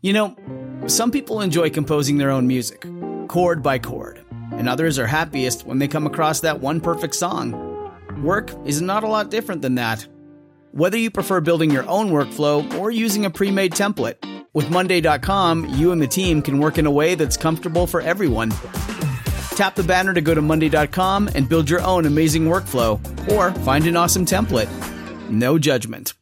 You know, some people enjoy composing their own music, chord by chord, and others are happiest when they come across that one perfect song. Work is not a lot different than that. Whether you prefer building your own workflow or using a pre-made template, with Monday.com, you and the team can work in a way that's comfortable for everyone. Tap the banner to go to Monday.com and build your own amazing workflow, or find an awesome template. No judgment.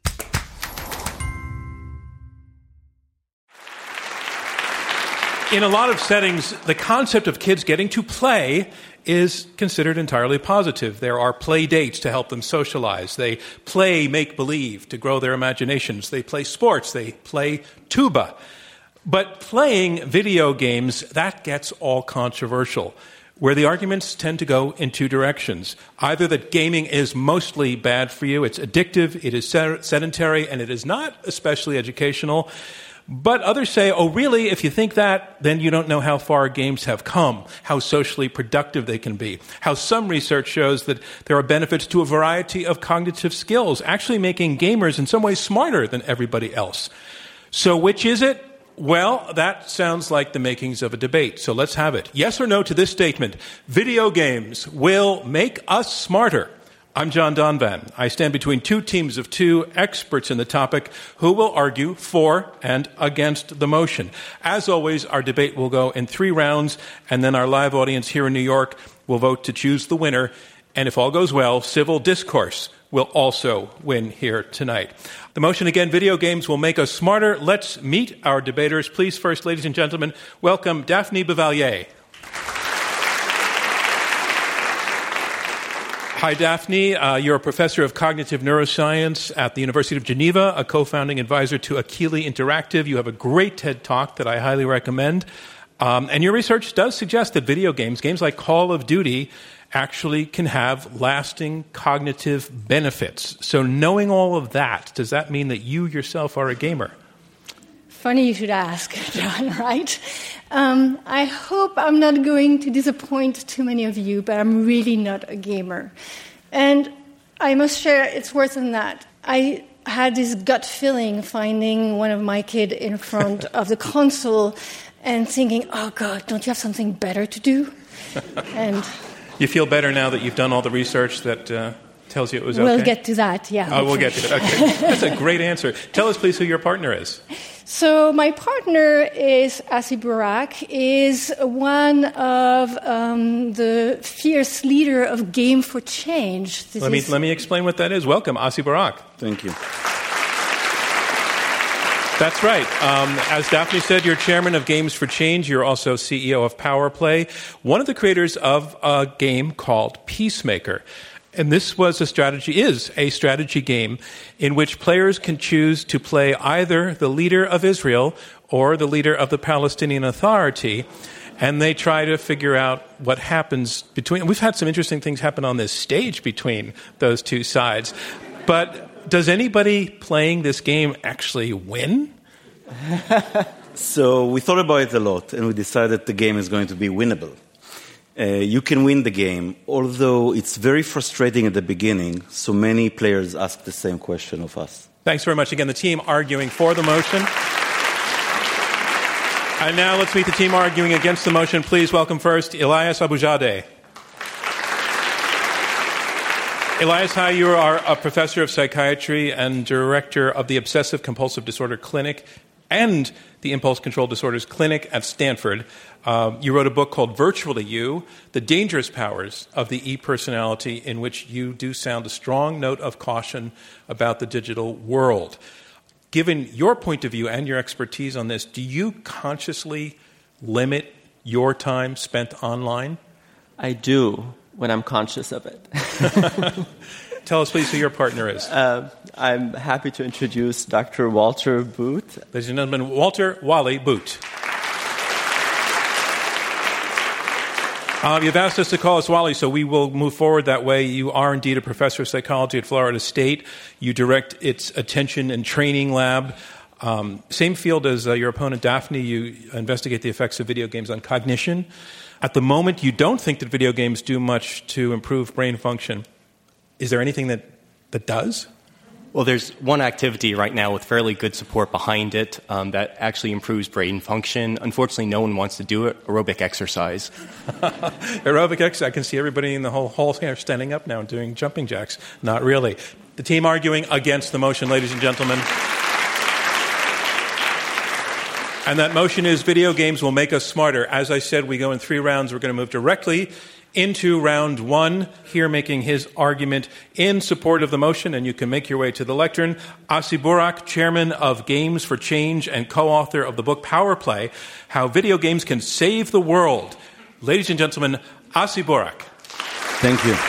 In a lot of settings, the concept of kids getting to play is considered entirely positive. There are play dates to help them socialize. They play make-believe to grow their imaginations. They play sports. They play tuba. But playing video games, that gets all controversial, where the arguments tend to go in two directions. Either that gaming is mostly bad for you, it's addictive, it is sedentary, and it is not especially educational. But others say, oh, really, if you think that, then you don't know how far games have come, how socially productive they can be, how some research shows that there are benefits to a variety of cognitive skills, actually making gamers in some ways smarter than everybody else. So which is it? Well, that sounds like the makings of a debate. So let's have it. Yes or no to this statement: video games will make us smarter. I'm John Donvan. I stand between two teams of two experts in the topic who will argue for and against the motion. As always, our debate will go in 3 rounds, and then our live audience here in New York will vote to choose the winner. And if all goes well, civil discourse will also win here tonight. The motion again: video games will make us smarter. Let's meet our debaters. Please first, ladies and gentlemen, welcome Daphne Bavelier. Hi, Daphne. You're a professor of cognitive neuroscience at the University of Geneva, a co-founding advisor to Akili Interactive. You have a great TED Talk that I highly recommend. And your research does suggest that video games, games like Call of Duty, actually can have lasting cognitive benefits. So knowing all of that, does that mean that you yourself are a gamer? Funny you should ask, John, right? I hope I'm not going to disappoint too many of you, but I'm really not a gamer. And I must share, it's worse than that. I had this gut feeling finding one of my kids in front of the console and thinking, oh, God, don't you have something better to do? And you feel better now that you've done all the research that tells you it was okay? We'll get to that, yeah. Oh, we'll get to that. Okay. That's a great answer. Tell us, please, who your partner is. So my partner is Asi Burak, is one of the fierce leader of Game for Change. Let me explain what that is. Welcome, Asi Burak. Thank you. That's right. As Daphne said, you're chairman of Games for Change. You're also CEO of PowerPlay, one of the creators of a game called Peacemaker. And this is a strategy game in which players can choose to play either the leader of Israel or the leader of the Palestinian Authority, and they try to figure out what happens between. We've had some interesting things happen on this stage between those two sides. But does anybody playing this game actually win? So we thought about it a lot, and we decided the game is going to be winnable. You can win the game, although it's very frustrating at the beginning, so many players ask the same question of us. Thanks very much. Again, the team arguing for the motion. And now let's meet the team arguing against the motion. Please welcome first Elias Abujadeh. Elias, hi. You are a professor of psychiatry and director of the Obsessive Compulsive Disorder Clinic and the Impulse Control Disorders Clinic at Stanford. You wrote a book called Virtually You, The Dangerous Powers of the E-Personality, in which you do sound a strong note of caution about the digital world. Given your point of view and your expertise on this, do you consciously limit your time spent online? I do, when I'm conscious of it. Tell us, please, who your partner is. I'm happy to introduce Dr. Walter Boot. Ladies and gentlemen, Walter Wally Boot. You've asked us to call us Wally, so we will move forward that way. You are indeed a professor of psychology at Florida State. You direct its attention and training lab. Same field as your opponent, Daphne. You investigate the effects of video games on cognition. At the moment, you don't think that video games do much to improve brain function. Is there anything that does? Well, there's one activity right now with fairly good support behind it that actually improves brain function. Unfortunately, no one wants to do it. Aerobic exercise. Aerobic exercise. I can see everybody in the whole hall here standing up now and doing jumping jacks. Not really. The team arguing against the motion, ladies and gentlemen. And that motion is video games will make us smarter. As I said, we go in 3 rounds. We're going to move directly into round 1, here making his argument in support of the motion, and you can make your way to the lectern. Asi Burak, chairman of Games for Change and co-author of the book Power Play, How Video Games Can Save the World. Ladies and gentlemen, Asi Burak. Thank you.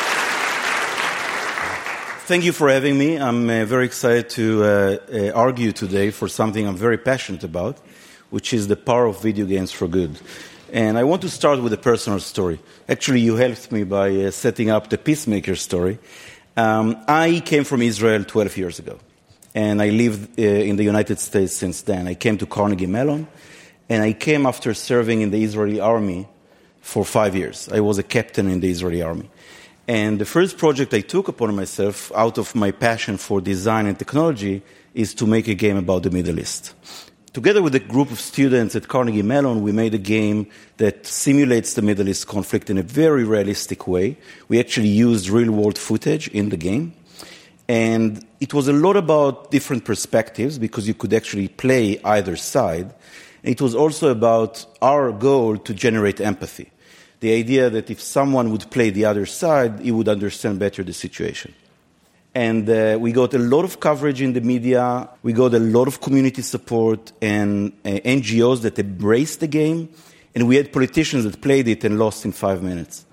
Thank you for having me. I'm very excited to argue today for something I'm very passionate about, which is the power of video games for good. And I want to start with a personal story. Actually, you helped me by setting up the Peacemaker story. I came from Israel 12 years ago, and I lived in the United States since then. I came to Carnegie Mellon, and I came after serving in the Israeli army for 5 years. I was a captain in the Israeli army. And the first project I took upon myself out of my passion for design and technology is to make a game about the Middle East. Together with a group of students at Carnegie Mellon, we made a game that simulates the Middle East conflict in a very realistic way. We actually used real-world footage in the game. And it was a lot about different perspectives because you could actually play either side. And it was also about our goal to generate empathy. The idea that if someone would play the other side, he would understand better the situation. And we got a lot of coverage in the media. We got a lot of community support and NGOs that embraced the game. And we had politicians that played it and lost in 5 minutes.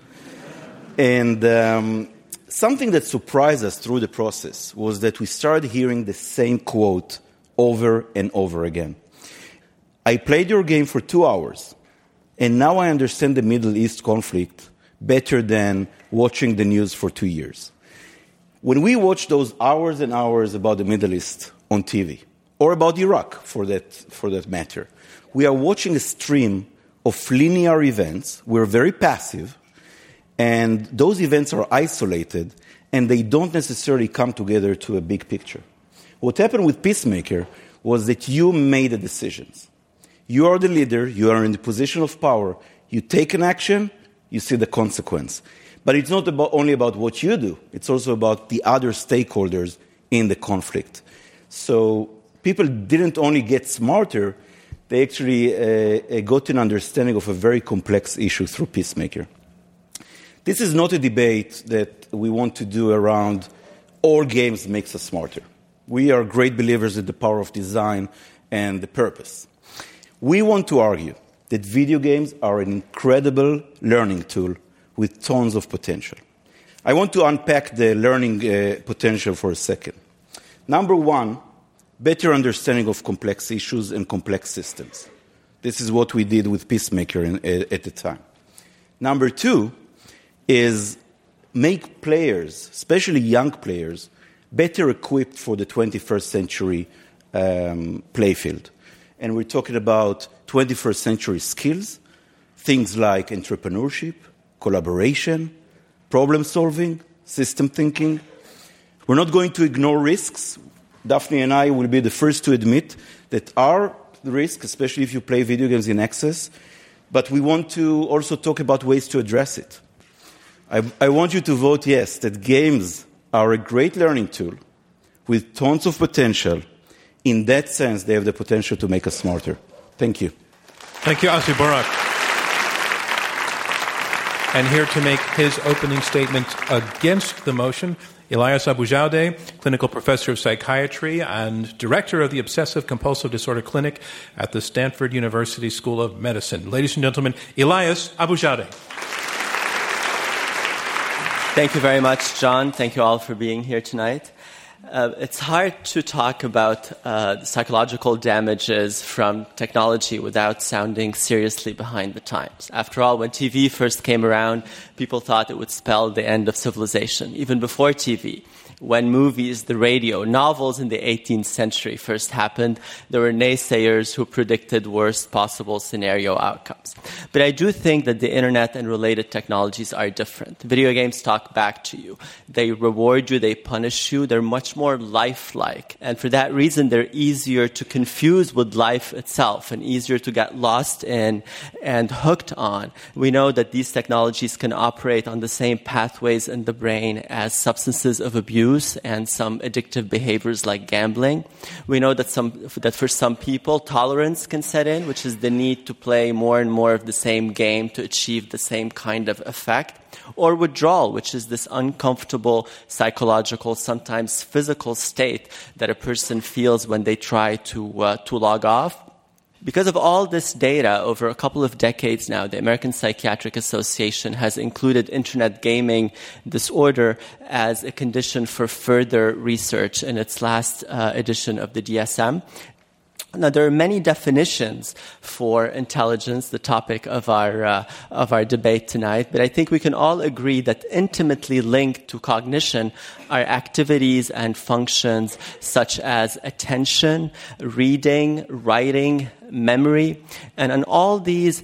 And something that surprised us through the process was that we started hearing the same quote over and over again. I played your game for 2 hours, and now I understand the Middle East conflict better than watching the news for 2 years. When we watch those hours and hours about the Middle East on TV, or about Iraq for that matter, we are watching a stream of linear events. We're very passive, and those events are isolated, and they don't necessarily come together to a big picture. What happened with Peacemaker was that you made the decisions. You are the leader, you are in the position of power, you take an action, you see the consequence. But it's not only about what you do, it's also about the other stakeholders in the conflict. So people didn't only get smarter, they actually got an understanding of a very complex issue through Peacemaker. This is not a debate that we want to do around all games makes us smarter. We are great believers in the power of design and the purpose. We want to argue that video games are an incredible learning tool with tons of potential. I want to unpack the learning potential for a second. Number one, better understanding of complex issues and complex systems. This is what we did with Peacemaker at the time. Number two is make players, especially young players, better equipped for the 21st century playfield. And we're talking about 21st century skills, things like entrepreneurship, collaboration, problem solving, system thinking. We're not going to ignore risks. Daphne and I will be the first to admit that are risks, especially if you play video games in excess, but we want to also talk about ways to address it. I want you to vote yes, that games are a great learning tool with tons of potential. In that sense, they have the potential to make us smarter. Thank you. Thank you, Asi Burak. And here to make his opening statement against the motion, Elias Abujamdeh, clinical professor of psychiatry and director of the Obsessive Compulsive Disorder Clinic at the Stanford University School of Medicine. Ladies and gentlemen, Elias Abujamdeh. Thank you very much, John. Thank you all for being here tonight. It's hard to talk about psychological damages from technology without sounding seriously behind the times. After all, when TV first came around, people thought it would spell the end of civilization. Even before TV, when movies, the radio, novels in the 18th century first happened, there were naysayers who predicted worst possible scenario outcomes. But I do think that the internet and related technologies are different. Video games talk back to you. They reward you, they punish you, they're much much more lifelike. And for that reason, they're easier to confuse with life itself and easier to get lost in and hooked on. We know that these technologies can operate on the same pathways in the brain as substances of abuse and some addictive behaviors like gambling. We know that for some people, tolerance can set in, which is the need to play more and more of the same game to achieve the same kind of effect. Or withdrawal, which is this uncomfortable psychological, sometimes physical state that a person feels when they try to log off. Because of all this data, over a couple of decades now, the American Psychiatric Association has included internet gaming disorder as a condition for further research in its last edition of the DSM. Now, there are many definitions for intelligence, the topic of our debate tonight, but I think we can all agree that intimately linked to cognition are activities and functions such as attention, reading, writing, memory, and in all these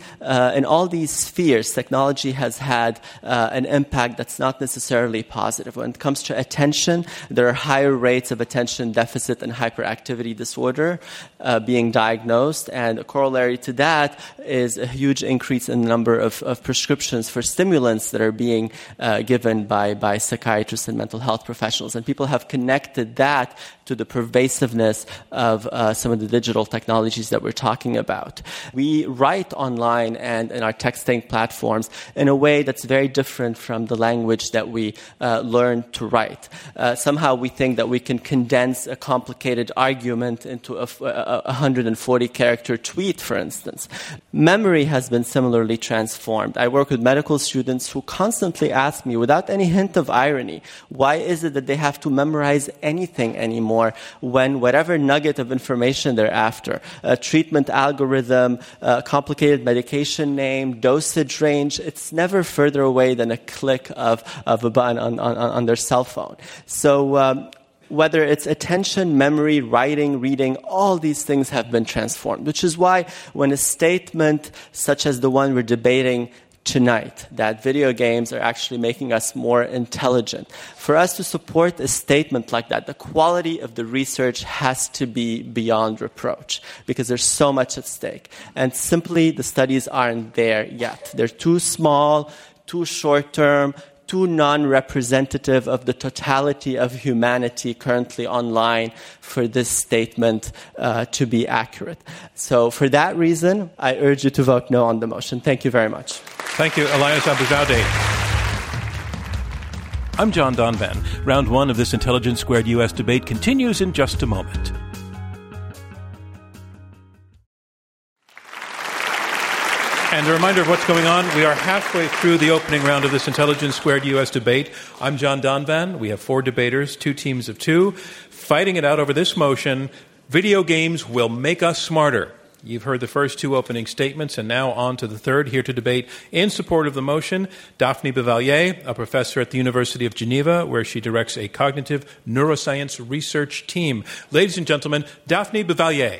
spheres, technology has had an impact that's not necessarily positive. When it comes to attention, there are higher rates of attention deficit and hyperactivity disorder being diagnosed, and a corollary to that is a huge increase in the number of prescriptions for stimulants that are being given by psychiatrists and mental health professionals. And people have connected that to the pervasiveness of some of the digital technologies that we're talking about. We write online and in our texting platforms in a way that's very different from the language that we learn to write. Somehow we think that we can condense a complicated argument into a 140-character tweet, for instance. Memory has been similarly transformed. I work with medical students who constantly ask me, without any hint of irony, why is it that they have to memorize anything anymore when whatever nugget of information they're after, treatment algorithm, complicated medication name, dosage range, it's never further away than a click of a button on their cell phone. So whether it's attention, memory, writing, reading, all these things have been transformed, which is why when a statement such as the one we're debating tonight, that video games are actually making us more intelligent. For us to support a statement like that, the quality of the research has to be beyond reproach because there's so much at stake. And simply, the studies aren't there yet. They're too small, too short-term, too non-representative of the totality of humanity currently online for this statement to be accurate. So for that reason, I urge you to vote no on the motion. Thank you very much. Thank you, Elias Abou-Zawdeh. I'm John Donvan. Round one of this Intelligence Squared U.S. debate continues in just a moment. And a reminder of what's going on. We are halfway through the opening round of this Intelligence Squared U.S. debate. I'm John Donvan. We have 4 debaters, 2 teams of 2, fighting it out over this motion, video games will make us smarter. You've heard the first 2 opening statements, and now on to the third. Here to debate in support of the motion, Daphne Bavelier, a professor at the University of Geneva, where she directs a cognitive neuroscience research team. Ladies and gentlemen, Daphne Bavelier.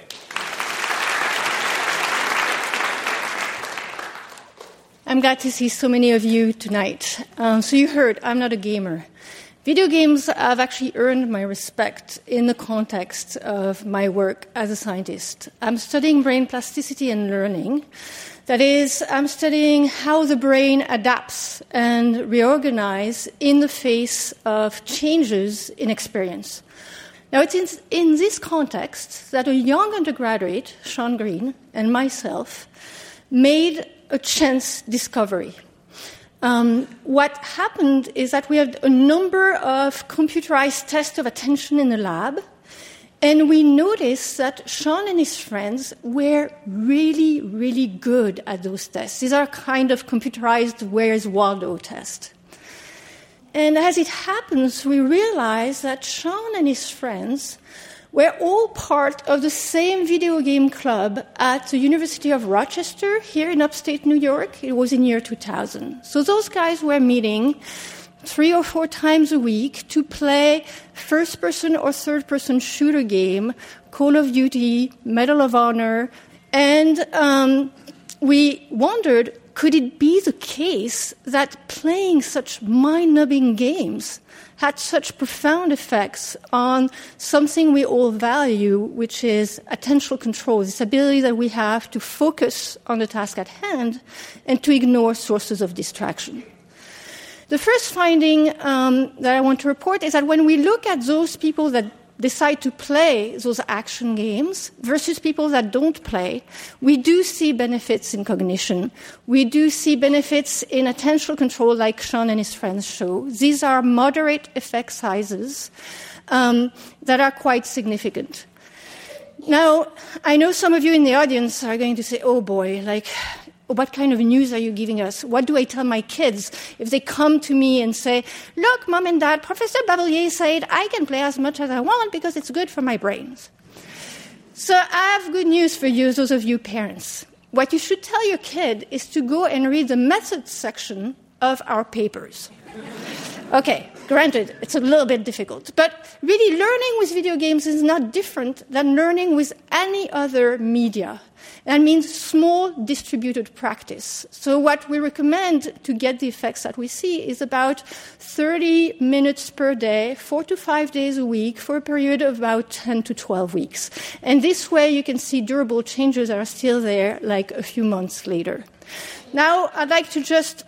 I'm glad to see so many of you tonight. So you heard, I'm not a gamer. Video games have actually earned my respect in the context of my work as a scientist. I'm studying brain plasticity and learning. That is, I'm studying how the brain adapts and reorganizes in the face of changes in experience. Now, it's in this context that a young undergraduate, Sean Green, and myself made a chance discovery. What happened is that we had a number of computerized tests of attention in the lab, and we noticed that Sean and his friends were really, really good at those tests. These are kind of computerized Where's Waldo tests. And as it happens, we realized that Sean and his friends were all part of the same video game club at the University of Rochester here in upstate New York. It was in year 2000. So those guys were meeting 3 or 4 times a week to play first-person or third-person shooter game, Call of Duty, Medal of Honor, and we wondered, could it be the case that playing such mind-numbing games had such profound effects on something we all value, which is attentional control, this ability that we have to focus on the task at hand and to ignore sources of distraction? The first finding that I want to report is that when we look at those people that decide to play those action games versus people that don't play, we do see benefits in cognition. We do see benefits in attentional control, like Sean and his friends show. These are moderate effect sizes that are quite significant. Now, I know some of you in the audience are going to say, oh boy, what kind of news are you giving us? What do I tell my kids if they come to me and say, look, Mom and Dad, Professor Bavelier said I can play as much as I want because it's good for my brains. So I have good news for you, those of you parents. What you should tell your kid is to go and read the methods section of our papers. Okay, granted, it's a little bit difficult, but really learning with video games is not different than learning with any other media. That means small distributed practice. So what we recommend to get the effects that we see is about 30 minutes per day, 4 to 5 days a week for a period of about 10 to 12 weeks. And this way you can see durable changes that are still there like a few months later. Now I'd like to just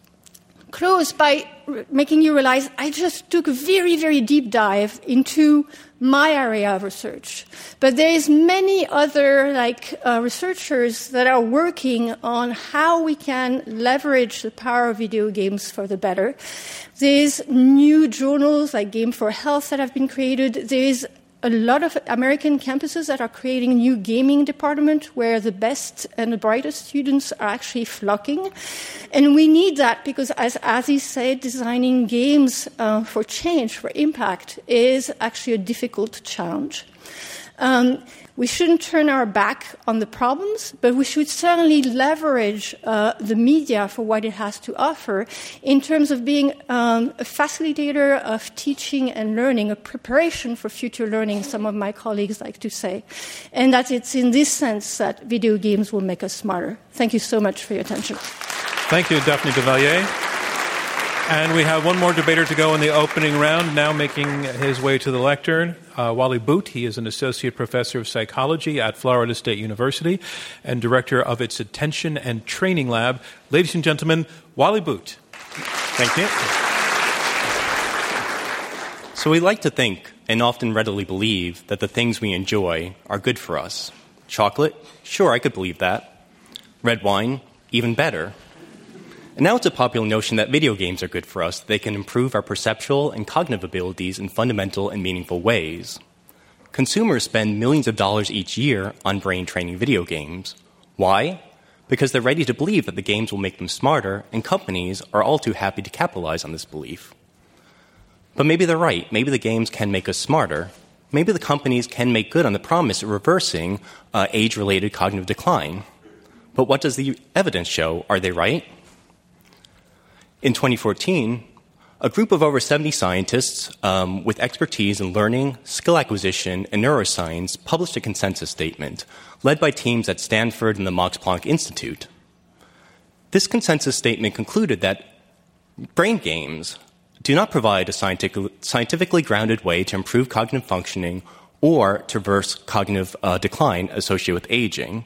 close by making you realize I just took a very, very deep dive into my area of research. But there is many other researchers that are working on how we can leverage the power of video games for the better. There's new journals like Game for Health that have been created. There's a lot of American campuses that are creating a new gaming department where the best and the brightest students are actually flocking. And we need that because, as Aziz said, designing games for change, for impact, is actually a difficult challenge. We shouldn't turn our back on the problems, but we should certainly leverage the media for what it has to offer in terms of being a facilitator of teaching and learning, a preparation for future learning, some of my colleagues like to say. And that it's in this sense that video games will make us smarter. Thank you so much for your attention. Thank you, Daphne Bavelier. And we have one more debater to go in the opening round, now making his way to the lectern. Wally Boot, he is an associate professor of psychology at Florida State University and director of its Attention and Training Lab. Ladies and gentlemen, Wally Boot. Thank you. So we like to think, and often readily believe, that the things we enjoy are good for us. Chocolate? Sure, I could believe that. Red wine? Even better. And now it's a popular notion that video games are good for us. They can improve our perceptual and cognitive abilities in fundamental and meaningful ways. Consumers spend millions of dollars each year on brain-training video games. Why? Because they're ready to believe that the games will make them smarter, and companies are all too happy to capitalize on this belief. But maybe they're right. Maybe the games can make us smarter. Maybe the companies can make good on the promise of reversing age-related cognitive decline. But what does the evidence show? Are they right? In 2014, a group of over 70 scientists with expertise in learning, skill acquisition, and neuroscience published a consensus statement led by teams at Stanford and the Max Planck Institute. This consensus statement concluded that brain games do not provide a scientifically grounded way to improve cognitive functioning or to reverse cognitive decline associated with aging.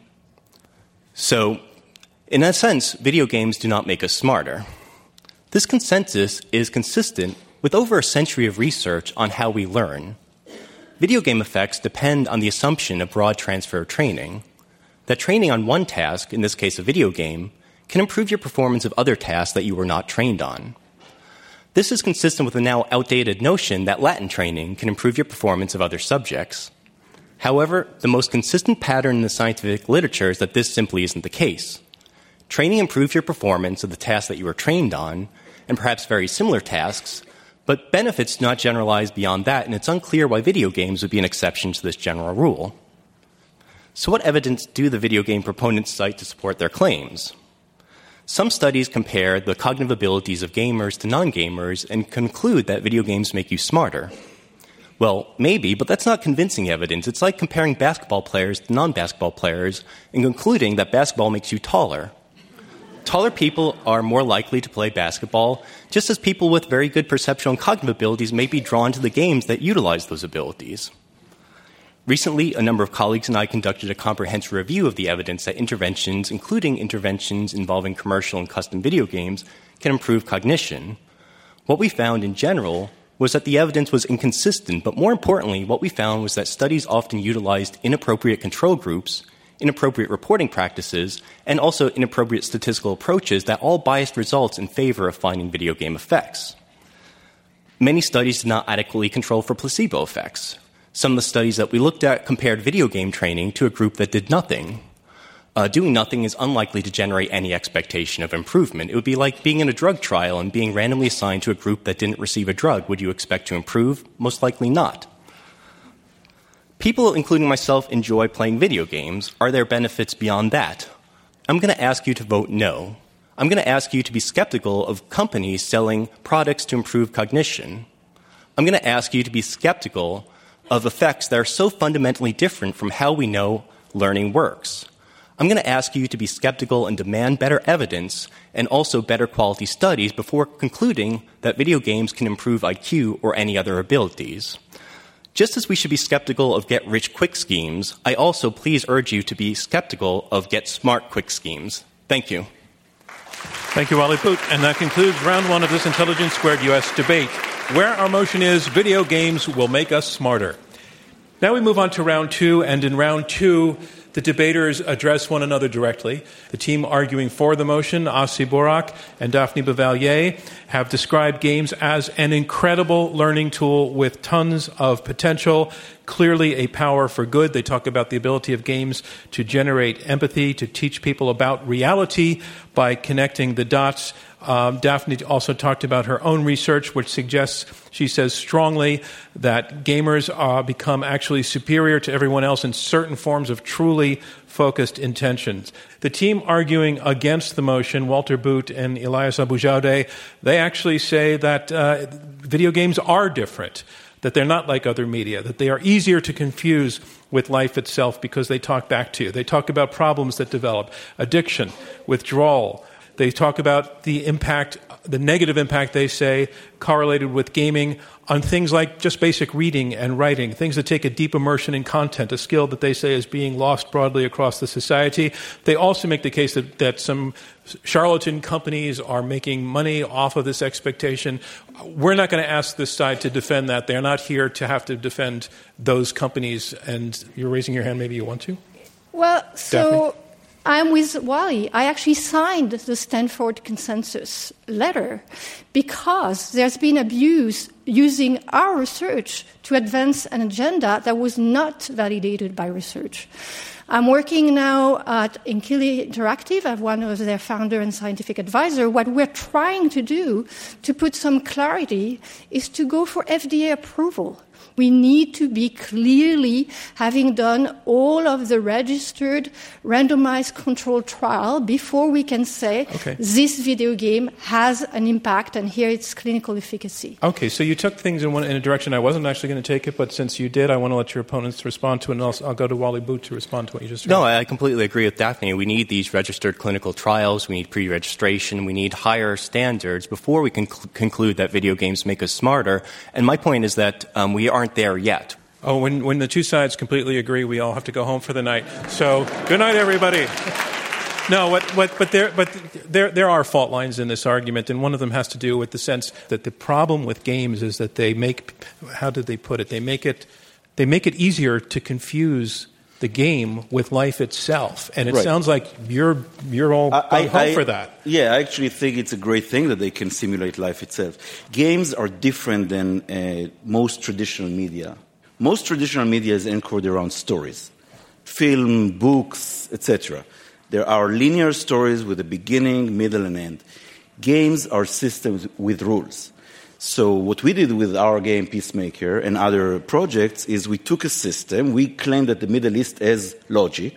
So, in a sense, video games do not make us smarter. This consensus is consistent with over a century of research on how we learn. Video game effects depend on the assumption of broad transfer of training, that training on one task, in this case a video game, can improve your performance of other tasks that you were not trained on. This is consistent with the now outdated notion that Latin training can improve your performance of other subjects. However, the most consistent pattern in the scientific literature is that this simply isn't the case. Training improves your performance of the tasks that you were trained on, and perhaps very similar tasks, but benefits do not generalize beyond that, and it's unclear why video games would be an exception to this general rule. So what evidence do the video game proponents cite to support their claims? Some studies compare the cognitive abilities of gamers to non-gamers and conclude that video games make you smarter. Well, maybe, but that's not convincing evidence. It's like comparing basketball players to non-basketball players and concluding that basketball makes you taller. Taller people are more likely to play basketball, just as people with very good perceptual and cognitive abilities may be drawn to the games that utilize those abilities. Recently, a number of colleagues and I conducted a comprehensive review of the evidence that interventions, including interventions involving commercial and custom video games, can improve cognition. What we found in general was that the evidence was inconsistent, but more importantly, what we found was that studies often utilized inappropriate control groups, inappropriate reporting practices, and also inappropriate statistical approaches that all biased results in favor of finding video game effects. Many studies did not adequately control for placebo effects. Some of the studies that we looked at compared video game training to a group that did nothing. Doing nothing is unlikely to generate any expectation of improvement. It would be like being in a drug trial and being randomly assigned to a group that didn't receive a drug. Would you expect to improve? Most likely not. People, including myself, enjoy playing video games. Are there benefits beyond that? I'm going to ask you to vote no. I'm going to ask you to be skeptical of companies selling products to improve cognition. I'm going to ask you to be skeptical of effects that are so fundamentally different from how we know learning works. I'm going to ask you to be skeptical and demand better evidence and also better quality studies before concluding that video games can improve IQ or any other abilities. Just as we should be skeptical of get-rich-quick schemes, I also please urge you to be skeptical of get-smart-quick schemes. Thank you. Thank you, Wally Boot. And that concludes round one of this Intelligence Squared U.S. debate, where our motion is video games will make us smarter. Now we move on to round two, and in round two, the debaters address one another directly. The team arguing for the motion, Asi Borak and Daphne Bavelier, have described games as an incredible learning tool with tons of potential, clearly a power for good. They talk about the ability of games to generate empathy, to teach people about reality by connecting the dots. Daphne also talked about her own research, which suggests, she says strongly, that gamers become actually superior to everyone else in certain forms of truly focused intentions. The team arguing against the motion, Walter Boot and Elias Aboujade, they actually say that video games are different, that they're not like other media, that they are easier to confuse with life itself because they talk back to you. They talk about problems that develop, addiction, withdrawal. They talk about the impact, the negative impact, they say, correlated with gaming on things like just basic reading and writing, things that take a deep immersion in content, a skill that they say is being lost broadly across the society. They also make the case that some charlatan companies are making money off of this expectation. We're not going to ask this side to defend that. They're not here to have to defend those companies. And you're raising your hand. Maybe you want to? Well, so Daphne? I'm with Wally. I actually signed the Stanford Consensus letter because there's been abuse using our research to advance an agenda that was not validated by research. I'm working now at Inkili Interactive. I'm one of their founder and scientific advisor. What we're trying to do to put some clarity is to go for FDA approval. We need to be clearly having done all of the registered randomized controlled trial before we can say this video game has an impact and here its clinical efficacy. Okay, so you took things in a direction I wasn't actually going to take it, but since you did, I want to let your opponents respond to it, and I'll go to Wally Boot to respond to what you just heard. No, I completely agree with Daphne. We need these registered clinical trials. We need pre-registration. We need higher standards before we can conclude that video games make us smarter. And my point is that we aren't there yet. Oh, when the two sides completely agree, we all have to go home for the night. So, good night, everybody. No, but there are fault lines in this argument, and one of them has to do with the sense that the problem with games is that they make, how did they put it? They make it easier to confuse the game with life itself, and it sounds like you're all going home for that. Yeah, I actually think it's a great thing that they can simulate life itself. Games are different than most traditional media. Most traditional media is anchored around stories, film, books, etc. There are linear stories with a beginning, middle, and end. Games are systems with rules. So what we did with our game Peacemaker and other projects is we took a system, we claimed that the Middle East has logic,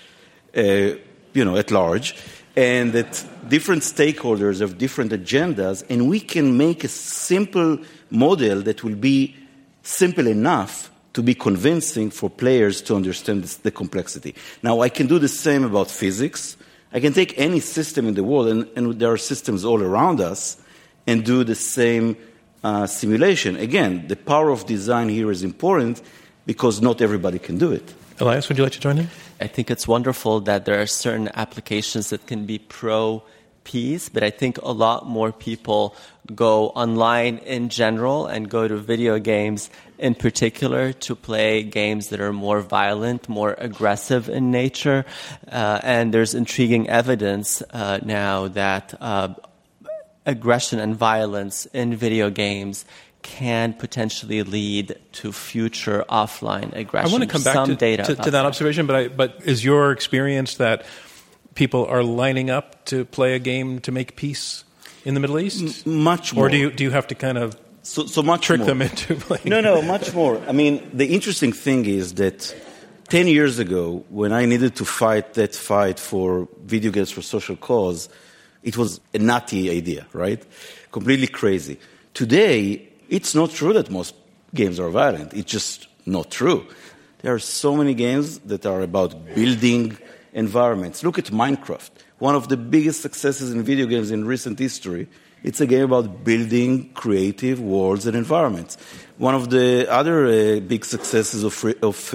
at large, and that different stakeholders have different agendas, and we can make a simple model that will be simple enough to be convincing for players to understand the complexity. Now, I can do the same about physics. I can take any system in the world, and there are systems all around us, and do the same simulation. Again, the power of design here is important because not everybody can do it. Elias, would you like to join in? I think it's wonderful that there are certain applications that can be pro-peace, but I think a lot more people go online in general and go to video games in particular to play games that are more violent, more aggressive in nature. And there's intriguing evidence now that aggression and violence in video games can potentially lead to future offline aggression. I want to come back to that observation, but is your experience that people are lining up to play a game to make peace in the Middle East? Much more. Or do you have to kind of trick them into playing? No, much more. I mean, the interesting thing is that 10 years ago, when I needed to fight that fight for video games for social cause, it was a nutty idea, right? Completely crazy. Today, it's not true that most games are violent. It's just not true. There are so many games that are about building environments. Look at Minecraft, one of the biggest successes in video games in recent history. It's a game about building creative worlds and environments. One of the other big successes of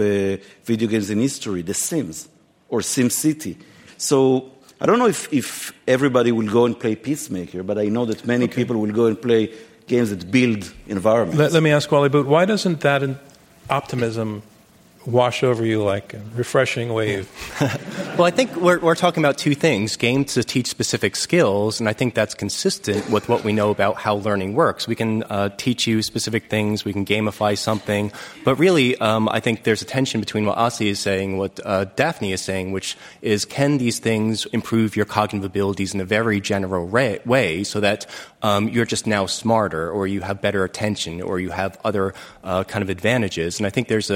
video games in history, The Sims or SimCity. So I don't know if everybody will go and play Peacemaker, but I know that many people will go and play games that build environments. Let me ask Wally Boot, why doesn't that optimism wash over you like a refreshing wave? Well, I think we're talking about two things. Games to teach specific skills, and I think that's consistent with what we know about how learning works. We can teach you specific things, we can gamify something, but really I think there's a tension between what Asi is saying, what Daphne is saying, which is can these things improve your cognitive abilities in a very general way so that you're just now smarter, or you have better attention, or you have other kind of advantages. And I think there's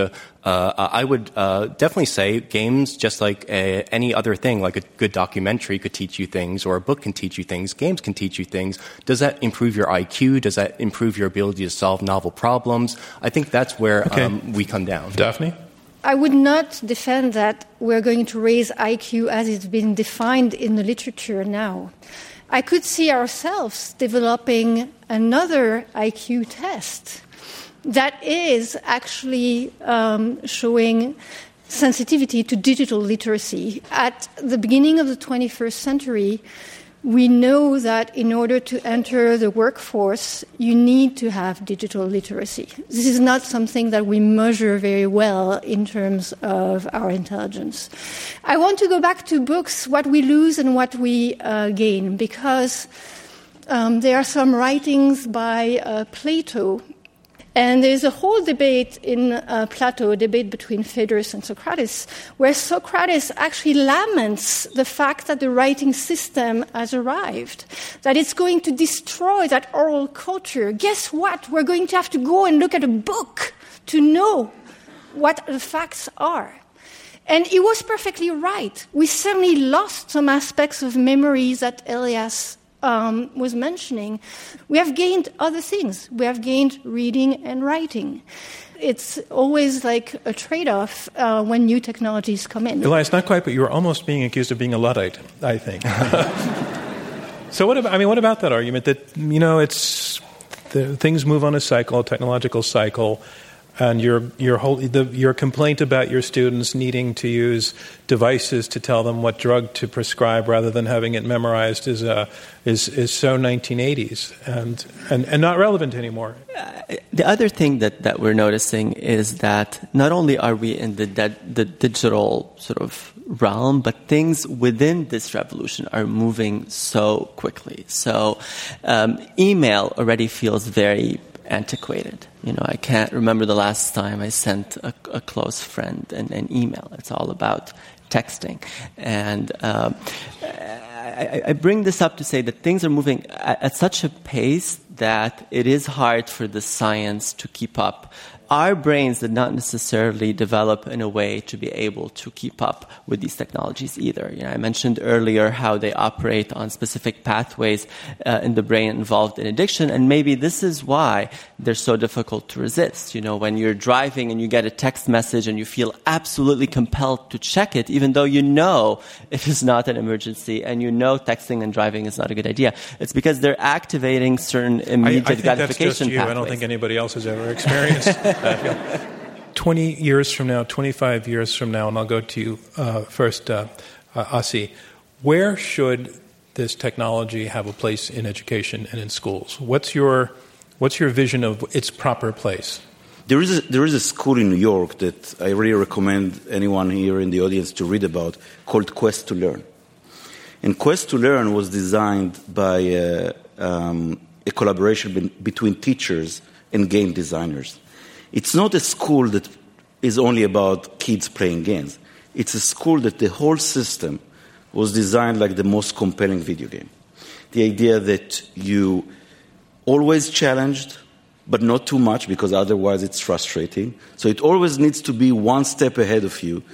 I would definitely say games, just like any other thing, like a good documentary could teach you things, or a book can teach you things, games can teach you things. Does that improve your IQ? Does that improve your ability to solve novel problems? I think that's where we come down. Daphne? I would not defend that we're going to raise IQ as it's been defined in the literature now. I could see ourselves developing another IQ test that is actually showing sensitivity to digital literacy. At the beginning of the 21st century, we know that in order to enter the workforce, you need to have digital literacy. This is not something that we measure very well in terms of our intelligence. I want to go back to books, what we lose and what we gain, because there are some writings by Plato. And there's a whole debate in Plato, a debate between Phaedrus and Socrates, where Socrates actually laments the fact that the writing system has arrived, that it's going to destroy that oral culture. Guess what? We're going to have to go and look at a book to know what the facts are. And he was perfectly right. We certainly lost some aspects of memory that Elias was mentioning. We have gained other things. We have gained reading and writing. It's always like a trade-off when new technologies come in. Elias, not quite, but you were almost being accused of being a Luddite, I think. So what about that argument that, things move on a cycle, a technological cycle, and your complaint about your students needing to use devices to tell them what drug to prescribe rather than having it memorized is so 1980s and not relevant anymore. The other thing that we're noticing is that not only are we in the digital sort of realm, but things within this revolution are moving so quickly. So email already feels very antiquated. I can't remember the last time I sent a close friend an email. It's all about texting. And I bring this up to say that things are moving at such a pace that it is hard for the science to keep up our brains did not necessarily develop in a way to be able to keep up with these technologies either. I mentioned earlier how they operate on specific pathways in the brain involved in addiction, and maybe this is why they're so difficult to resist. When you're driving and you get a text message and you feel absolutely compelled to check it, even though you know it is not an emergency and you know texting and driving is not a good idea. It's because they're activating certain immediate I think gratification that's just you. pathways. I don't think anybody else has ever experienced that. 20 years from now, 25 years from now, and I'll go to you first, Asi, where should this technology have a place in education and in schools? What's your vision of its proper place? There is a school in New York that I really recommend anyone here in the audience to read about, called Quest to Learn. And Quest to Learn was designed by a collaboration between teachers and game designers. It's not a school that is only about kids playing games. It's a school that the whole system was designed like the most compelling video game. The idea that you always challenged, but not too much, because otherwise it's frustrating. So it always needs to be one step ahead of you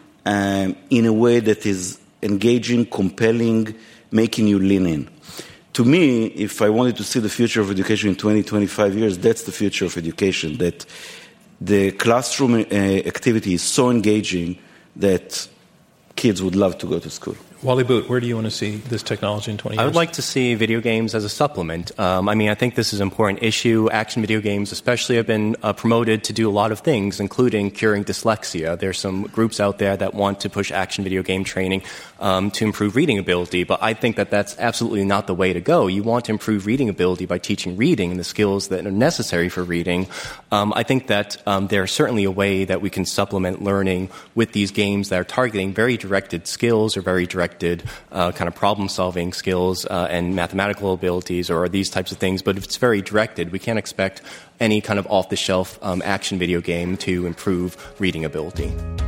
in a way that is engaging, compelling, making you lean in. To me, if I wanted to see the future of education in 20, 25 years, that's the future of education, that the classroom activity is so engaging that kids would love to go to school. Wally Boot, where do you want to see this technology in 20 years? I would like to see video games as a supplement. I think this is an important issue. Action video games especially have been promoted to do a lot of things, including curing dyslexia. There's some groups out there that want to push action video game training to improve reading ability, but I think that that's absolutely not the way to go. You want to improve reading ability by teaching reading and the skills that are necessary for reading. I think that there's certainly a way that we can supplement learning with these games that are targeting very directed skills or very directed kind of problem-solving skills and mathematical abilities or these types of things. But if it's very directed, we can't expect any kind of off-the-shelf action video game to improve reading ability.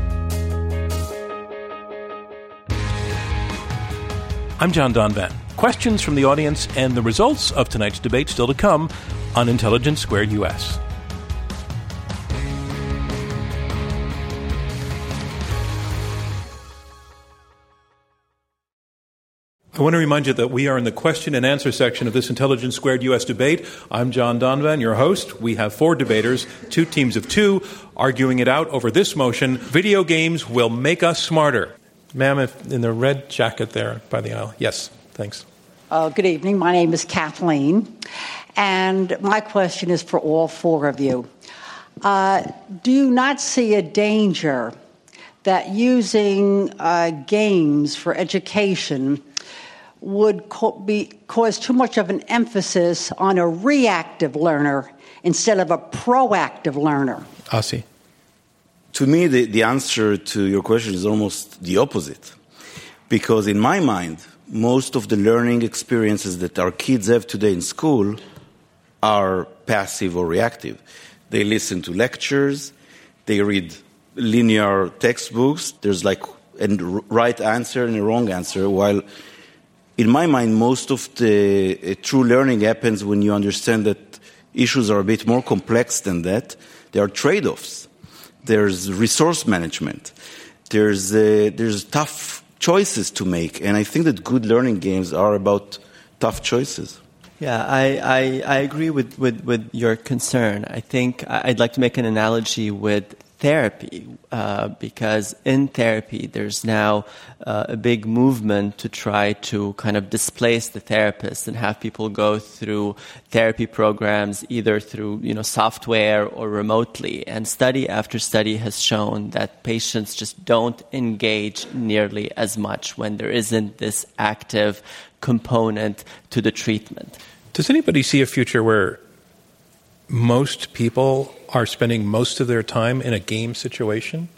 I'm John Donvan. Questions from the audience and the results of tonight's debate still to come on Intelligence Squared US. I want to remind you that we are in the question and answer section of this Intelligence Squared U.S. debate. I'm John Donvan, your host. We have 4 debaters, 2 teams of 2, arguing it out over this motion: video games will make us smarter. Ma'am, in the red jacket there by the aisle. Yes, thanks. Good evening. My name is Kathleen, and my question is for all 4 of you. Do you not see a danger that using games for education would cause too much of an emphasis on a reactive learner instead of a proactive learner? Asi. To me, the answer to your question is almost the opposite. Because in my mind, most of the learning experiences that our kids have today in school are passive or reactive. They listen to lectures, they read linear textbooks, there's like a right answer and a wrong answer, while in my mind, most of the true learning happens when you understand that issues are a bit more complex than that. There are trade-offs. There's resource management. There's tough choices to make. And I think that good learning games are about tough choices. Yeah, I agree with your concern. I think I'd like to make an analogy with therapy, because in therapy there's now a big movement to try to kind of displace the therapist and have people go through therapy programs either through software or remotely. And study after study has shown that patients just don't engage nearly as much when there isn't this active component to the treatment. Does anybody see a future where most people are spending most of their time in a game situation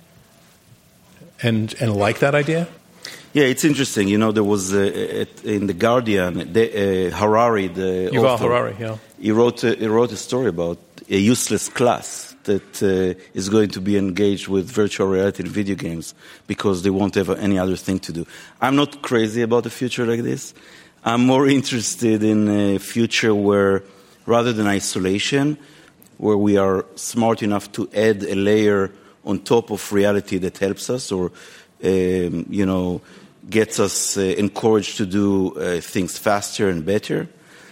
and like that idea? Yeah, it's interesting. There was in The Guardian, Harari, the Yuval author, Harari, yeah. He wrote a story about a useless class that is going to be engaged with virtual reality and video games because they won't have any other thing to do. I'm not crazy about a future like this. I'm more interested in a future where, rather than isolation, where we are smart enough to add a layer on top of reality that helps us or, gets us encouraged to do things faster and better.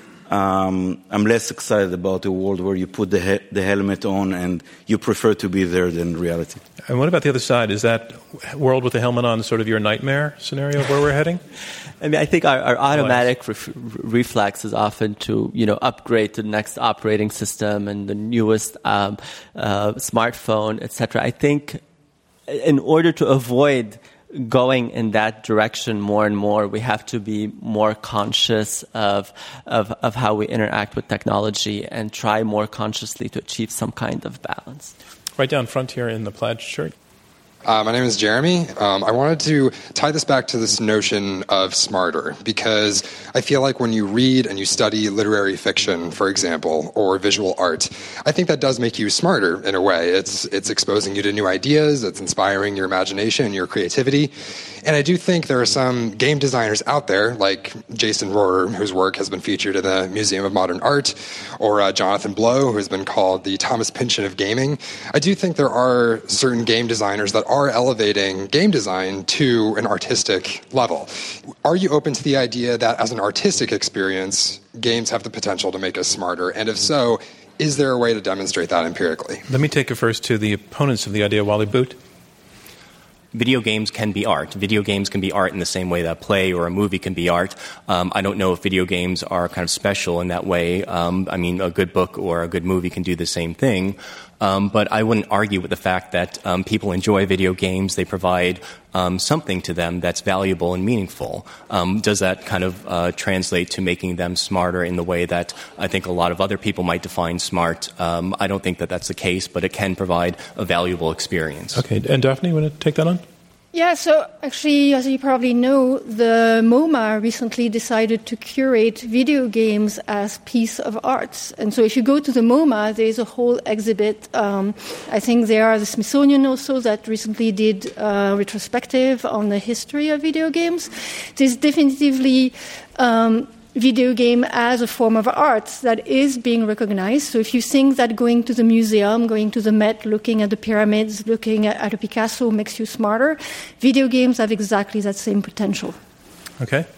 I'm less excited about a world where you put the helmet on and you prefer to be there than reality. And what about the other side? Is that world with the helmet on sort of your nightmare scenario of where we're heading? I mean, I think our automatic reflex is often to, upgrade to the next operating system and the newest smartphone, etc. I think in order to avoid going in that direction more and more, we have to be more conscious of how we interact with technology and try more consciously to achieve some kind of balance. Right down front here in the plaid shirt. My name is Jeremy. I wanted to tie this back to this notion of smarter, because I feel like when you read and you study literary fiction, for example, or visual art, I think that does make you smarter in a way. It's exposing you to new ideas, it's inspiring your imagination and your creativity. And I do think there are some game designers out there, like Jason Rohrer, whose work has been featured in the Museum of Modern Art, or Jonathan Blow, who has been called the Thomas Pynchon of gaming. I do think there are certain game designers that are elevating game design to an artistic level. Are you open to the idea that as an artistic experience, games have the potential to make us smarter? And if so, is there a way to demonstrate that empirically? Let me take it first to the opponents of the idea, Wally Boot. Video games can be art. Video games can be art in the same way that a play or a movie can be art. I don't know if video games are kind of special in that way. A good book or a good movie can do the same thing. But I wouldn't argue with the fact that people enjoy video games. They provide something to them that's valuable and meaningful. Does that kind of translate to making them smarter in the way that I think a lot of other people might define smart? I don't think that that's the case, but it can provide a valuable experience. Okay, and Daphne, you want to take that on? Yeah, so actually, as you probably know, the MoMA recently decided to curate video games as piece of arts. And so if you go to the MoMA, there's a whole exhibit. I think there are the Smithsonian also that recently did a retrospective on the history of video games. There's definitively video game as a form of art that is being recognized. So if you think that going to the museum, going to the Met, looking at the pyramids, looking at a Picasso makes you smarter, video games have exactly that same potential. Okay.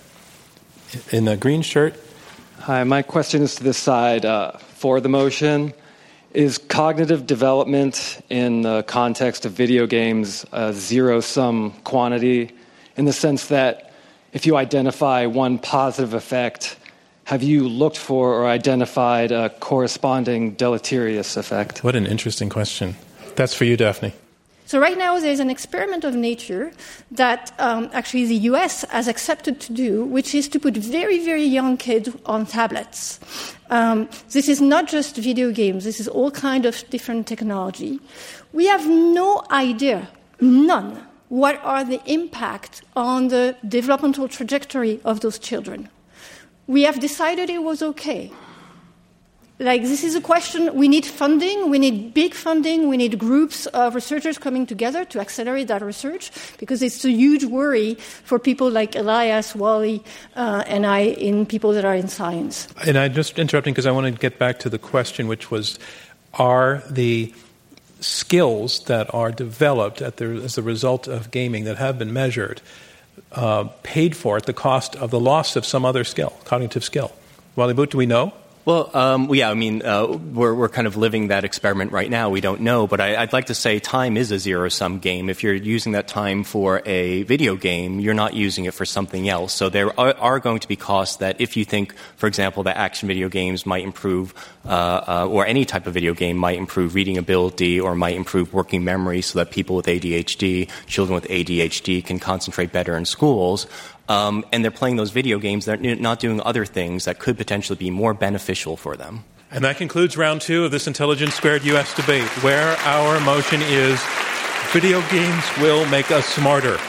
In the green shirt. Hi, my question is to this side for the motion. Is cognitive development in the context of video games a zero-sum quantity in the sense that if you identify one positive effect, have you looked for or identified a corresponding deleterious effect? What an interesting question. That's for you, Daphne. So right now there's an experiment of nature that actually the US has accepted to do, which is to put very, very young kids on tablets. This is not just video games. This is all kind of different technology. We have no idea, none, what are the impact on the developmental trajectory of those children. We have decided it was okay. This is a question, we need funding, we need big funding, we need groups of researchers coming together to accelerate that research, because it's a huge worry for people like Elias, Wally, and I, in people that are in science. And I'm just interrupting because I want to get back to the question, which was, are the skills that are developed as a result of gaming that have been measured paid for at the cost of the loss of some other skill, cognitive skill? Wally Boot, do we know? Well, we're kind of living that experiment right now. We don't know, but I'd like to say time is a zero-sum game. If you're using that time for a video game, you're not using it for something else. So there are going to be costs that if you think, for example, that action video games might improve, or any type of video game might improve reading ability or might improve working memory so that people with ADHD, children with ADHD can concentrate better in schools, and they're playing those video games, they're not doing other things that could potentially be more beneficial for them. And that concludes round 2 of this Intelligence Squared US debate, where our motion is video games will make us smarter.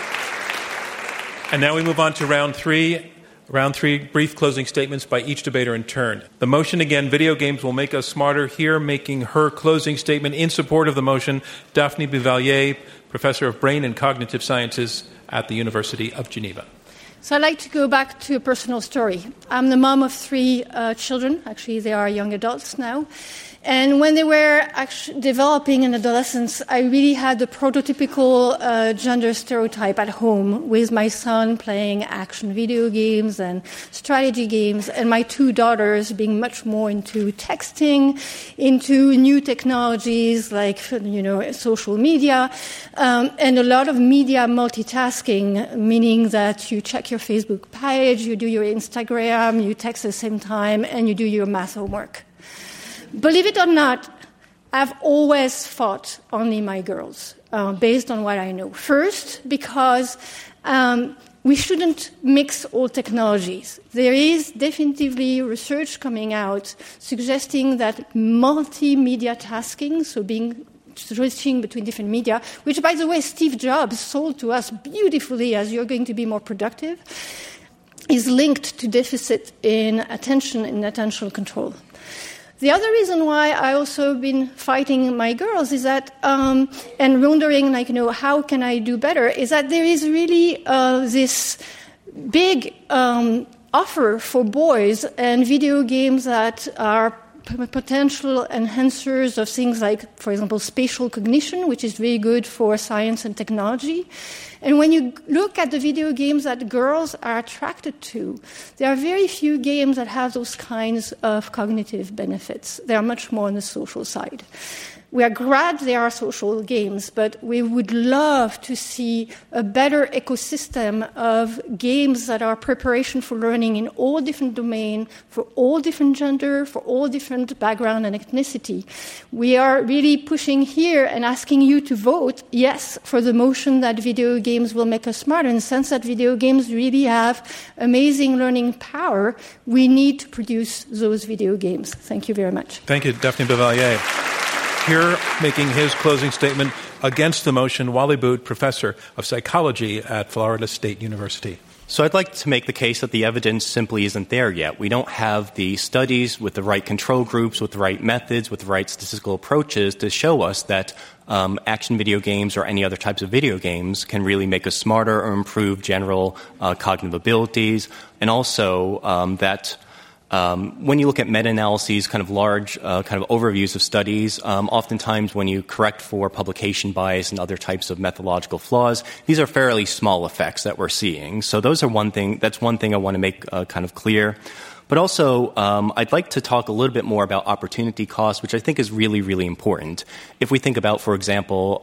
And now we move on to round 3. Round 3, brief closing statements by each debater in turn. The motion again, video games will make us smarter. Here making her closing statement in support of the motion, Daphne Bouvallier, Professor of Brain and Cognitive Sciences at the University of Geneva. So I'd like to go back to a personal story. I'm the mom of 3 children. Actually, they are young adults now. And when they were actually developing in adolescence, I really had the prototypical gender stereotype at home, with my son playing action video games and strategy games, and my two daughters being much more into texting, into new technologies like, social media, and a lot of media multitasking, meaning that you check your Facebook page, you do your Instagram, you text at the same time, and you do your math homework. Believe it or not, I've always fought only my girls, based on what I know. First, because we shouldn't mix all technologies. There is definitively research coming out suggesting that multimedia tasking, so switching between different media, which, by the way, Steve Jobs sold to us beautifully as you're going to be more productive, is linked to deficit in attention and attentional control. The other reason why I also been fighting my girls is that, and wondering, how can I do better, is that there is really this big offer for boys and video games that are potential enhancers of things like, for example, spatial cognition, which is very good for science and technology. And when you look at the video games that girls are attracted to, there are very few games that have those kinds of cognitive benefits. They are much more on the social side. We are glad there are social games, but we would love to see a better ecosystem of games that are preparation for learning in all different domains, for all different gender, for all different background and ethnicity. We are really pushing here and asking you to vote yes for the motion that video games will make us smarter. In the sense that video games really have amazing learning power, we need to produce those video games. Thank you very much. Thank you, Daphne Bavelier. Here, making his closing statement against the motion, Wally Boot, professor of psychology at Florida State University. So I'd like to make the case that the evidence simply isn't there yet. We don't have the studies with the right control groups, with the right methods, with the right statistical approaches to show us that action video games or any other types of video games can really make us smarter or improve general cognitive abilities, and also that when you look at meta-analyses, kind of large kind of overviews of studies, oftentimes when you correct for publication bias and other types of methodological flaws, these are fairly small effects that we're seeing. So those are that's one thing I want to make kind of clear. But also, I'd like to talk a little bit more about opportunity cost, which I think is really, really important. If we think about, for example,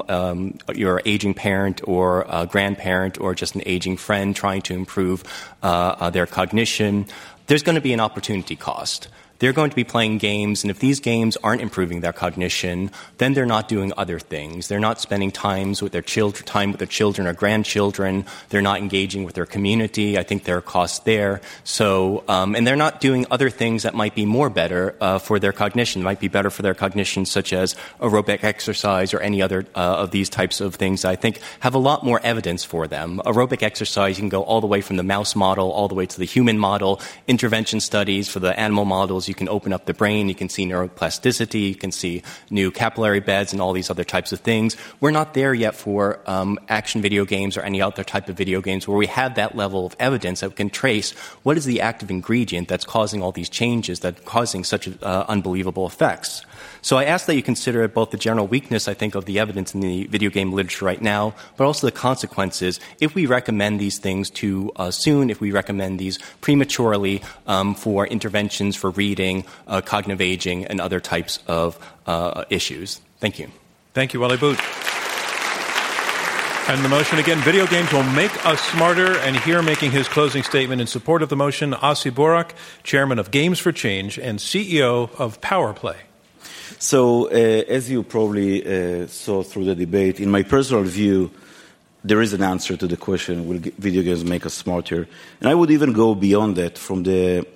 your aging parent or a grandparent or just an aging friend trying to improve their cognition, there's going to be an opportunity cost. They're going to be playing games, and if these games aren't improving their cognition, then they're not doing other things. They're not spending time with their children or grandchildren. They're not engaging with their community. I think there are costs there. So, and they're not doing other things that might be more better for their cognition, might be better for their cognition, such as aerobic exercise or any other of these types of things. I think have a lot more evidence for them. Aerobic exercise, you can go all the way from the mouse model all the way to the human model. Intervention studies for the animal models, you can open up the brain, you can see neuroplasticity, you can see new capillary beds and all these other types of things. We're not there yet for action video games or any other type of video games where we have that level of evidence that we can trace what is the active ingredient that's causing all these changes, that's causing such unbelievable effects. So I ask that you consider both the general weakness, I think, of the evidence in the video game literature right now, but also the consequences if we recommend these things too soon, if we recommend these prematurely for interventions for reading, cognitive aging, and other types of issues. Thank you. Thank you, Wally Boot. And the motion again, video games will make us smarter. And here making his closing statement in support of the motion, Asi Burak, chairman of Games for Change and CEO of PowerPlay. So, as you probably saw through the debate, in my personal view, there is an answer to the question, will video games make us smarter? And I would even go beyond that from the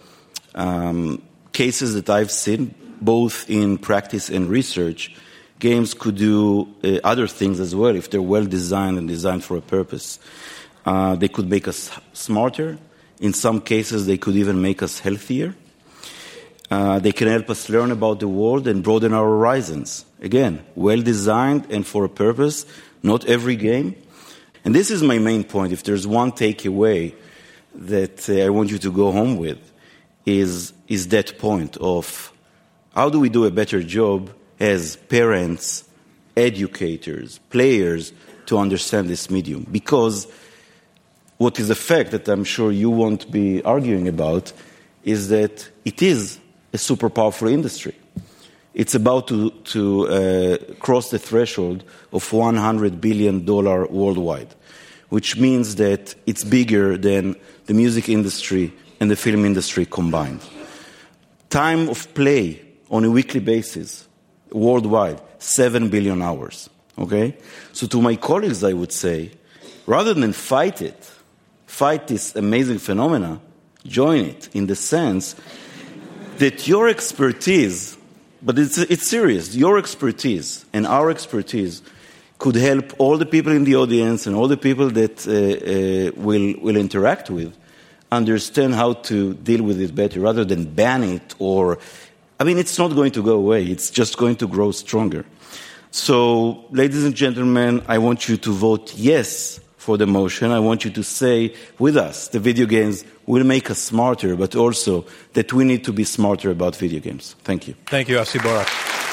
cases that I've seen, both in practice and research. Games could do other things as well if they're well designed and designed for a purpose. They could make us smarter. In some cases, they could even make us healthier. They can help us learn about the world and broaden our horizons. Again, well designed and for a purpose, not every game. And this is my main point. If there's one takeaway that I want you to go home with, is that point of how do we do a better job as parents, educators, players, to understand this medium? Because what is a fact that I'm sure you won't be arguing about is that it is a super powerful industry. It's about to cross the threshold of $100 billion worldwide, which means that it's bigger than the music industry and the film industry combined. Time of play on a weekly basis, worldwide, 7 billion hours. Okay? So to my colleagues, I would say, rather than fight this amazing phenomena, join it in the sense that your expertise, but it's serious, your expertise and our expertise could help all the people in the audience and all the people that will interact with understand how to deal with it better rather than ban it it's not going to go away. It's just going to grow stronger. So, ladies and gentlemen, I want you to vote yes for the motion. I want you to say with us, the video games will make us smarter, but also that we need to be smarter about video games. Thank you. Thank you, Asi Barak.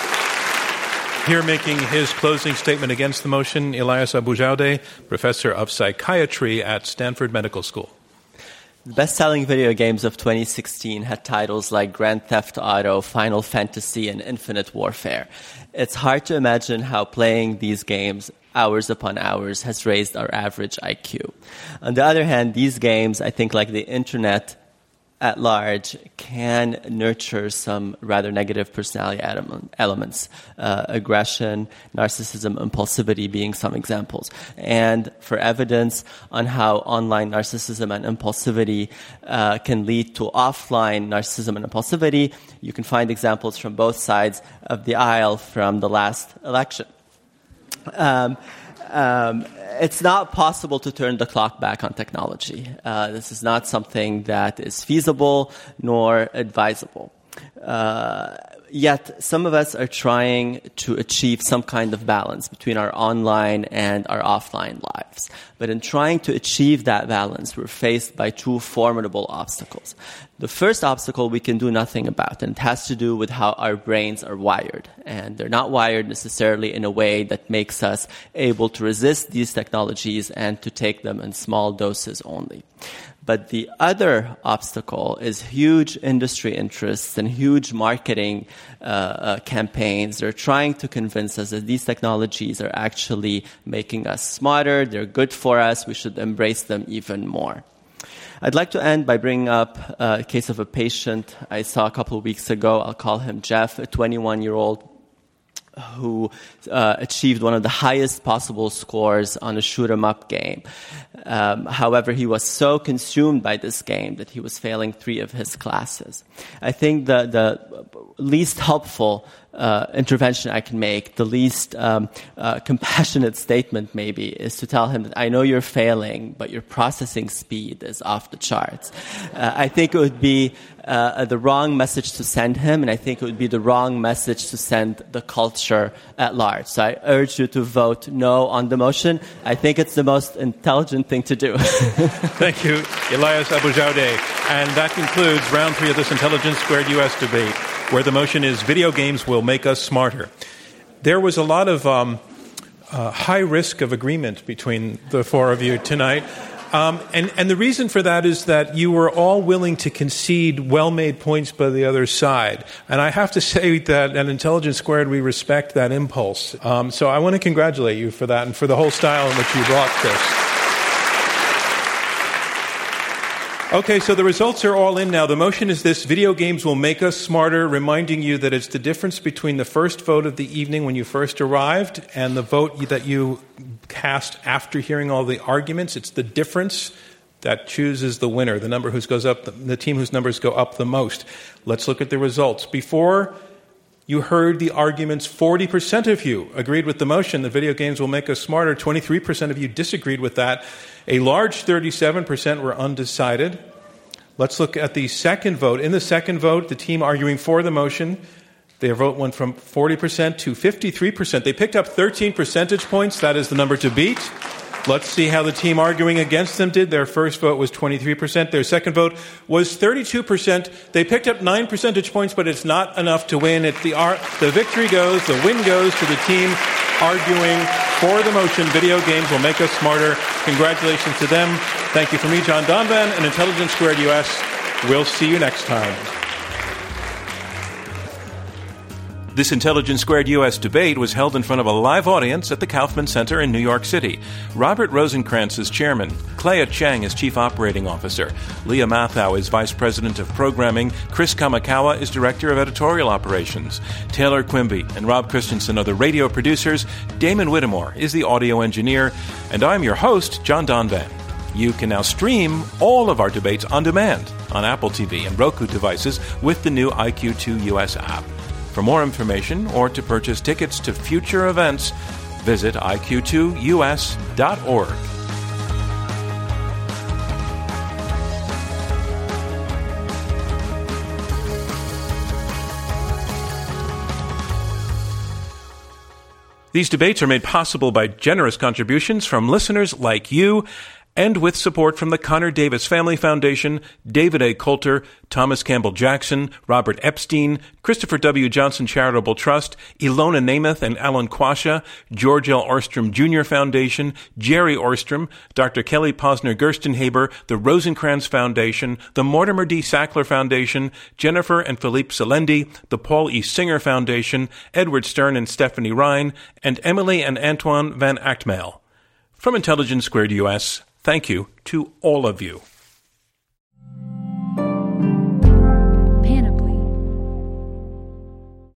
Here making his closing statement against the motion, Elias Abujamra, professor of psychiatry at Stanford Medical School. The best-selling video games of 2016 had titles like Grand Theft Auto, Final Fantasy, and Infinite Warfare. It's hard to imagine how playing these games hours upon hours has raised our average IQ. On the other hand, these games, I think like the internet at large, can nurture some rather negative personality elements, aggression, narcissism, impulsivity being some examples. And for evidence on how online narcissism and impulsivity can lead to offline narcissism and impulsivity, you can find examples from both sides of the aisle from the last election. It's not possible to turn the clock back on technology. This is not something that is feasible nor advisable. Yet some of us are trying to achieve some kind of balance between our online and our offline lives. But in trying to achieve that balance, we're faced by two formidable obstacles. The first obstacle we can do nothing about, and it has to do with how our brains are wired. And they're not wired necessarily in a way that makes us able to resist these technologies and to take them in small doses only. But the other obstacle is huge industry interests and huge marketing campaigns. They're trying to convince us that these technologies are actually making us smarter, they're good for us, we should embrace them even more. I'd like to end by bringing up a case of a patient I saw a couple of weeks ago. I'll call him Jeff, a 21-year-old who achieved one of the highest possible scores on a shoot-'em-up game. However, he was so consumed by this game that he was failing 3 of his classes. I think the least helpful intervention I can make, the least compassionate statement maybe, is to tell him that I know you're failing, but your processing speed is off the charts. I think it would be the wrong message to send him, and I think it would be the wrong message to send the culture at large. So I urge you to vote no on the motion. I think it's the most intelligent thing to do. Thank you, Elias Abujamra. And that concludes round 3 of this Intelligence Squared U.S. debate, where the motion is video games will make us smarter. There was a lot of high risk of agreement between the 4 of you tonight. And the reason for that is that you were all willing to concede well-made points by the other side. And I have to say that at Intelligence Squared, we respect that impulse. So I want to congratulate you for that and for the whole style in which you brought this. Okay, so the results are all in now. The motion is this: video games will make us smarter, reminding you that it's the difference between the first vote of the evening when you first arrived and the vote that you cast after hearing all the arguments. It's the difference that chooses the winner, the number who goes up, the team whose numbers go up the most. Let's look at the results. Before you heard the arguments, 40% of you agreed with the motion that video games will make us smarter. 23% of you disagreed with that. A large 37% were undecided. Let's look at the second vote. In the second vote, the team arguing for the motion, their vote went from 40% to 53%. They picked up 13 percentage points. That is the number to beat. Let's see how the team arguing against them did. Their first vote was 23%. Their second vote was 32%. They picked up 9 percentage points, but it's not enough to win. The win goes to the team arguing for the motion, video games will make us smarter. Congratulations to them. Thank you from me, John Donvan, and Intelligence Squared US. We'll see you next time. This Intelligence Squared U.S. debate was held in front of a live audience at the Kaufman Center in New York City. Robert Rosenkranz is chairman. Clea Chang is chief operating officer. Leah Mathau is vice president of programming. Chris Kamakawa is director of editorial operations. Taylor Quimby and Rob Christensen are the radio producers. Damon Whittemore is the audio engineer. And I'm your host, John Donvan. You can now stream all of our debates on demand on Apple TV and Roku devices with the new IQ2 US app. For more information or to purchase tickets to future events, visit iq2us.org. These debates are made possible by generous contributions from listeners like you, and with support from the Connor Davis Family Foundation, David A. Coulter, Thomas Campbell Jackson, Robert Epstein, Christopher W. Johnson Charitable Trust, Ilona Namath and Alan Quasha, George L. Orstrom Jr. Foundation, Jerry Orstrom, Dr. Kelly Posner Gerstenhaber, the Rosenkranz Foundation, the Mortimer D. Sackler Foundation, Jennifer and Philippe Selendi, the Paul E. Singer Foundation, Edward Stern and Stephanie Ryan, and Emily and Antoine Van Achtmael. From Intelligence Squared US, thank you to all of you.